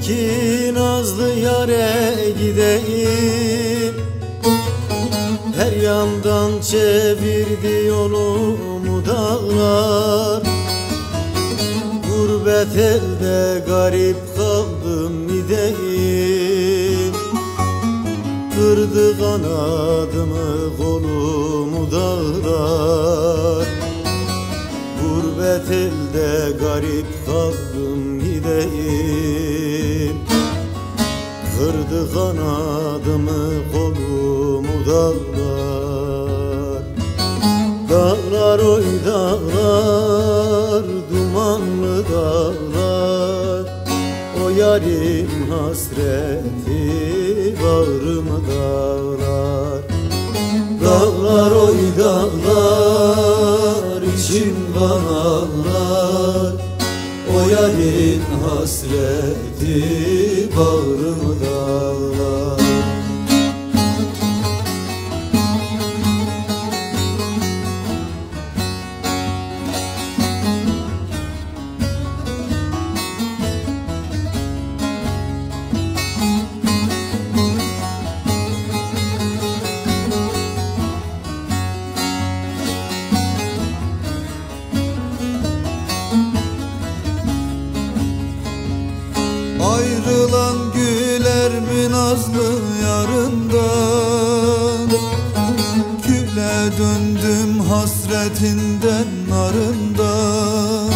ki nazlı yare gideyim. Her yandan çevirdi yolumu dağlar. Gurbet elde garip kaldım gideyim. Kırdı kanadımı kolumu dağlar. Gurbet elde garip kaldım gideyim. Kırdı kanadımı kolumu dağlar. Dağlar oy dağlar, dumanlı dağlar. O yarim hasreti bağrımı dağlar. Dağlar oy dağlar, içim kan ağlar. O yarim hasreti bağrımı dağlar. Ayrılan güler mi nazlı yarından? Küle döndüm hasretinden narından.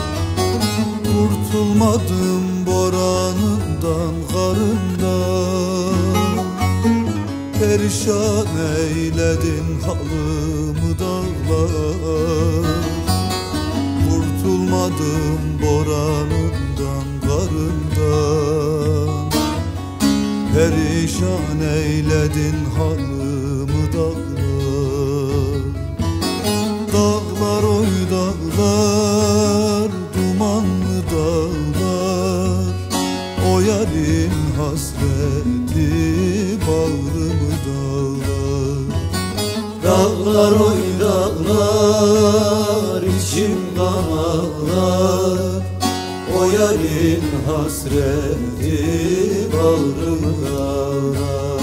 Kurtulmadım boranından karından. Perişan eyledin halımı dağlar. Kurtulmadım boranından karından. Perişan eyledin halımı dağlar. Dağlar oy dağlar, dumanlı dağlar. O yarim hasreti bağrımı dağlar. Dağlar oy dağlar, içim kan ağlar. O yarim hasreti bağrımı dağlar.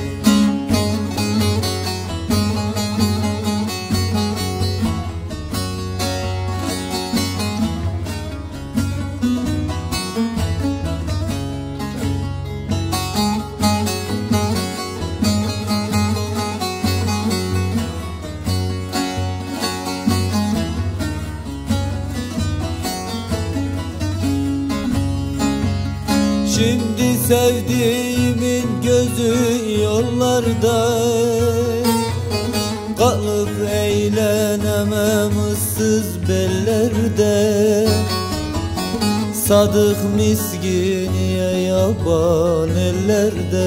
Şimdi sevdiğimin gözü yollarda. Kalıp eğlenemem ıssız bellerde. Sadık miskiniye yaban ellerde.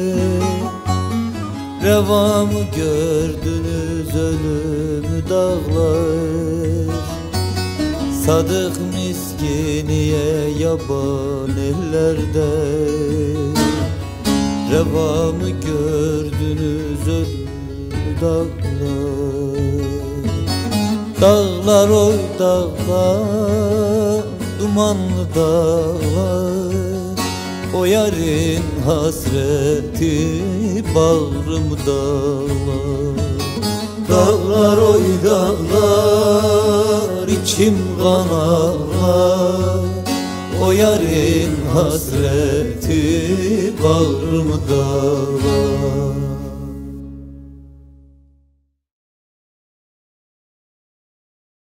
Revamı gördünüz ölümü dağlar. Sadık miskiniye yaban ellerde. Revamı gördünüz ölümü dağlar. Dağlar oy dağlar, dumanlı dağlar. O yarın hasreti bağrımı dağlar. Dağlar oy dağlar, içim kan ağlar. O yarın hasreti bağrımı dağlar.